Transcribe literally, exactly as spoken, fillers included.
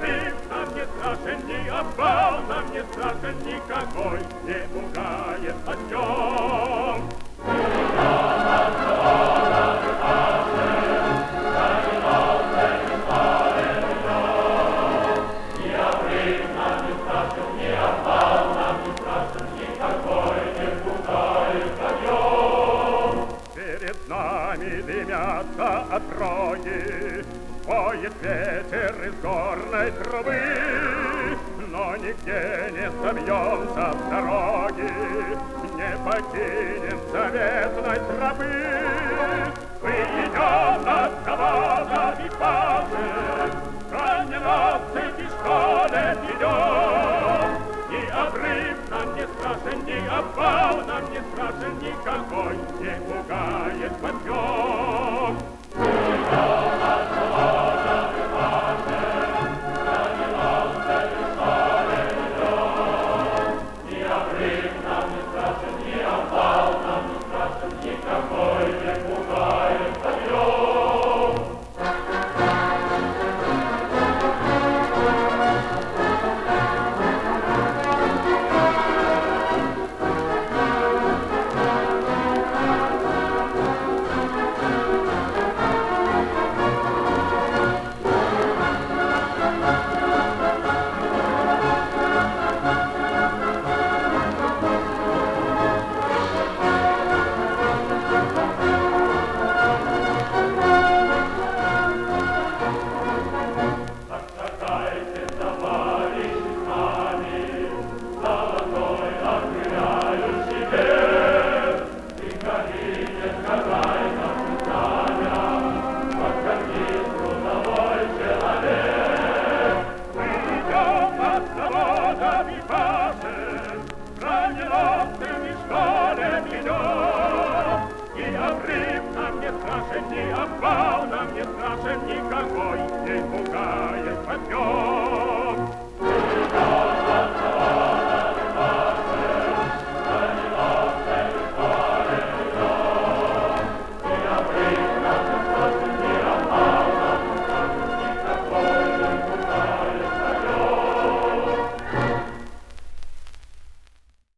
обрыв нам не страшен, ни обвал нам не страшен, никакой не пугает подъем. Перед нами дымятся отроги, воет ветер из горной трубы, но нигде не собьемся с дороги, не покинем заветной тропы. Мы идем от завода и базы, броненосцы пистолет идем. Ни обрыв нам не страшен, ни обвал нам не страшен, никакой не пугает подъем.